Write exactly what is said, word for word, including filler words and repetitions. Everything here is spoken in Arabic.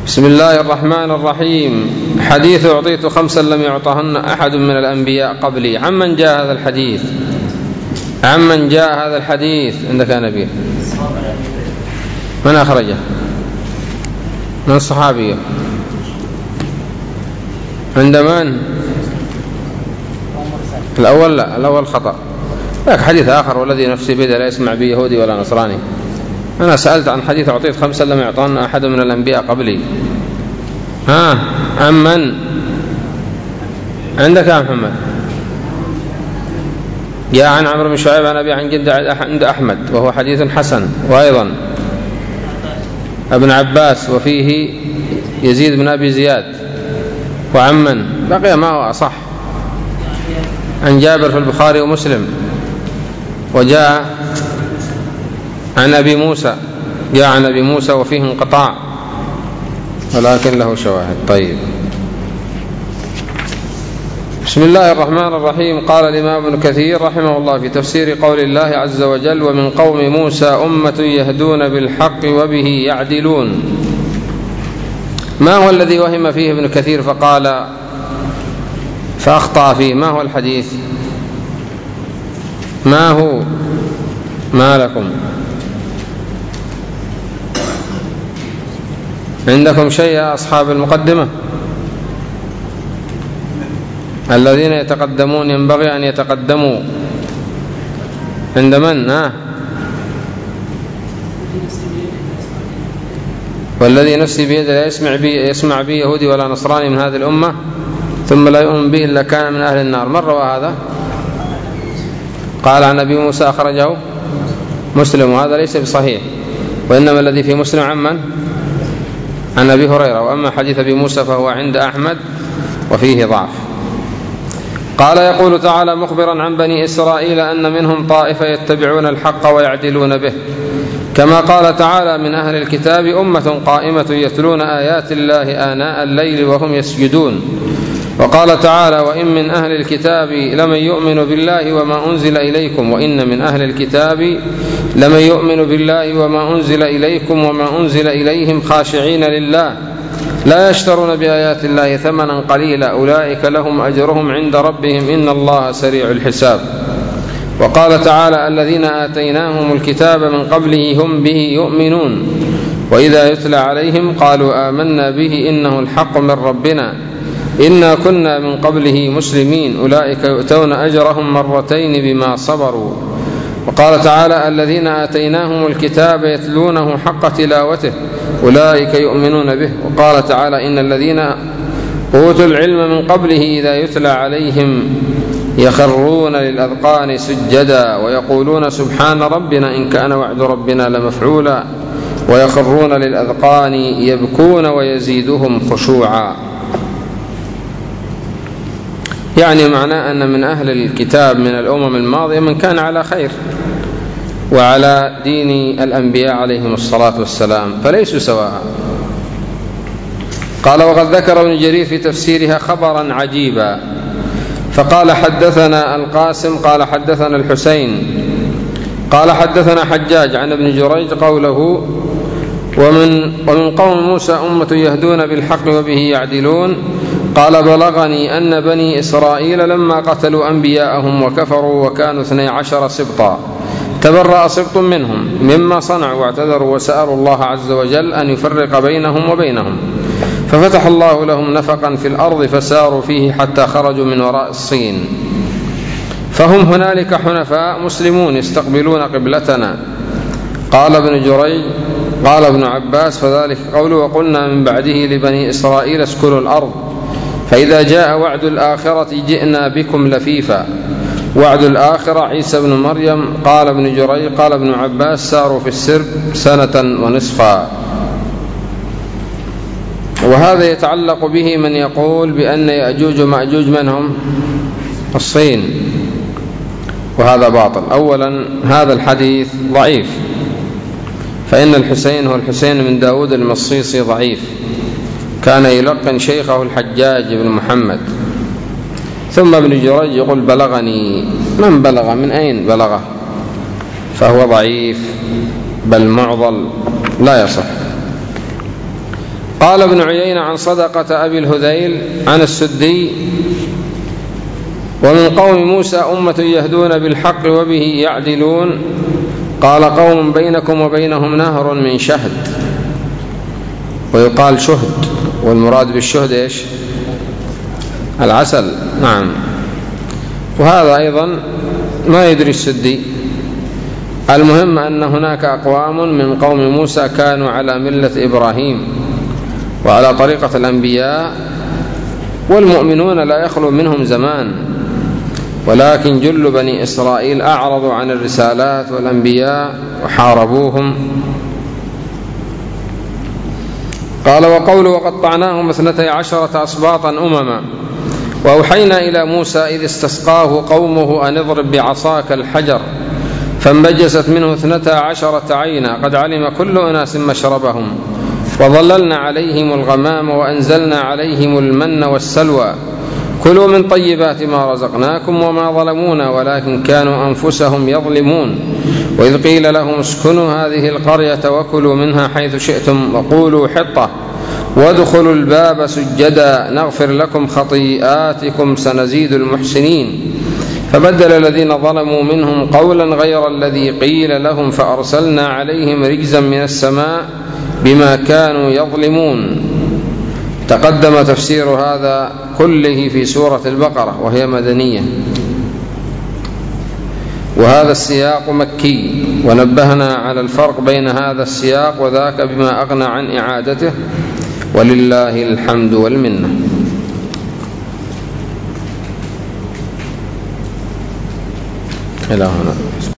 بسم الله الرحمن الرحيم. حديث أعطيت خمسا لم يعطهن أحد من الأنبياء قبلي. عمن جاء هذا الحديث؟ عمن جاء هذا الحديث عندك يا نبيل؟ من أخرجه؟ من الصحابي؟ عند من؟ الأول لا، الأول خطأ. لك حديث آخر والذي نفسي بيده لا يسمع بي يهودي ولا نصراني. أنا سألت عن حديث أعطيت خمسا لم يعطهن أحد من الأنبياء قبلي. ها عمن؟ عندك يا محمد؟ جاء عن عمرو بن شعيب عن أبي عن جد عند أحمد وهو حديث حسن. وأيضا ابن عباس وفيه يزيد بن أبي زياد. وعمن بقي ما هو أصح عن جابر في البخاري ومسلم. وجاء عن أبي موسى، جاء عن أبي موسى وفيه انقطاع ولكن له شواهد. طيب، بسم الله الرحمن الرحيم. قال الإمام ابن كثير رحمه الله في تفسير قول الله عز وجل: ومن قوم موسى أمة يهدون بالحق وبه يعدلون. ما هو الذي وهم فيه ابن كثير فقال فأخطأ فيه؟ ما هو الحديث؟ ما هو؟ ما لكم عندكم شيء يا أصحاب المقدمة؟ الذين يتقدمون ينبغي أن يتقدموا عند من؟ ها؟ والذي نفسي بيده لا يسمع بي, يسمع بي يهودي ولا نصراني من هذه الأمة ثم لا يؤمن به إلا كان من أهل النار. من روى هذا؟ قال عن أبي موسى أخرجه مسلم، وهذا ليس بصحيح، وإنما الذي في مسلم عن من؟ عن أبي هريرة. وأما حديث أبي موسى فهو عند أحمد وفيه ضعف. قال يقول تعالى مخبرا عن بني إسرائيل أن منهم طائفة يتبعون الحق ويعدلون به، كما قال تعالى من أهل الكتاب أمة قائمة يتلون آيات الله آناء الليل وهم يسجدون. وقال تعالى وإن من أهل الكتاب لمن يؤمن بالله وما أنزل إليكم وإن من أهل الكتاب لمن يؤمن بالله وما أنزل إليكم وما أنزل إليهم خاشعين لله لا يشترون بآيات الله ثمنا قليلا أولئك لهم أجرهم عند ربهم إن الله سريع الحساب. وقال تعالى الذين آتيناهم الكتاب من قبله هم به يؤمنون وإذا يتلى عليهم قالوا آمنا به إنه الحق من ربنا إنا كنا من قبله مسلمين أولئك يؤتون أجرهم مرتين بما صبروا. وقال تعالى الذين آتيناهم الكتاب يتلونه حق تلاوته أولئك يؤمنون به. وقال تعالى إن الذين أوتوا العلم من قبله إذا يتلى عليهم يخرون للأذقان سجدا ويقولون سبحان ربنا إن كان وعد ربنا لمفعولا ويخرون للأذقان يبكون ويزيدهم خشوعا. يعني معناه أن من أهل الكتاب من الأمم الماضية من كان على خير وعلى دين الأنبياء عليهم الصلاة والسلام فليسوا سواء. قال وقد ذكر ابن جرير في تفسيرها خبرا عجيبا فقال حدثنا القاسم قال حدثنا الحسين قال حدثنا حجاج عن ابن جريج قوله ومن, ومن قوم موسى أمة يهدون بالحق وبه يعدلون. قال بلغني أن بني إسرائيل لما قتلوا أنبياءهم وكفروا وكانوا اثني عشر سبطا تبرأ سبط منهم مما صنعوا واعتذروا وسألوا الله عز وجل أن يفرق بينهم وبينهم ففتح الله لهم نفقا في الأرض فساروا فيه حتى خرجوا من وراء الصين فهم هنالك حنفاء مسلمون يستقبلون قبلتنا. قال ابن جريج قال ابن عباس فذلك قوله وقلنا من بعده لبني إسرائيل اسكنوا الأرض فإذا جاء وعد الآخرة جئنا بكم لفيفا. وعد الآخرة عيسى بن مريم. قال ابن جريج قال ابن عباس ساروا في السرب سنة ونصفا. وهذا يتعلق به من يقول بأن يأجوج ومأجوج منهم الصين وهذا باطل. أولا هذا الحديث ضعيف فإن الحسين هو الحسين من داود المصيصي ضعيف كان يلقن شيخه الحجاج بن محمد. ثم ابن جريج يقول بلغني. من بلغ؟ من أين بلغه؟ فهو ضعيف بل معضل لا يصح. قال ابن عيينة عن صدقة أبي الهذيل عن السدي: ومن قوم موسى أمة يهدون بالحق وبه يعدلون. قال: قوم بينكم وبينهم نهر من شهد. ويقال شهد، والمراد بالشهد إيش؟ العسل. نعم. وهذا أيضا ما يدري السدي. المهم أن هناك أقوام من قوم موسى كانوا على ملة إبراهيم وعلى طريقة الأنبياء، والمؤمنون لا يخلو منهم زمان، ولكن جل بني إسرائيل أعرضوا عن الرسالات والأنبياء وحاربوهم. قال: وقوله: وقطعناهم اثنتي عشرة أسباطا أمما، وأوحينا إلى موسى إذ استسقاه قومه أن اضرب بعصاك الحجر فانبجست منه اثنتا عشرة عينا قد علم كل أناس مشربهم وظللنا عليهم الغمام وأنزلنا عليهم المن والسلوى كلوا من طيبات ما رزقناكم وما ظلمونا ولكن كانوا أنفسهم يظلمون. وإذ قيل لهم اسكنوا هذه القرية وكلوا منها حيث شئتم وقولوا حطة وادخلوا الباب سجدا نغفر لكم خطيئاتكم سنزيد المحسنين. فبدل الذين ظلموا منهم قولا غير الذي قيل لهم فأرسلنا عليهم رجزا من السماء بما كانوا يظلمون. تقدم تفسير هذا كله في سورة البقرة وهي مدنية، وهذا السياق مكي، ونبهنا على الفرق بين هذا السياق وذاك بما أغنى عن إعادته، ولله الحمد والمنة. إلى هنا.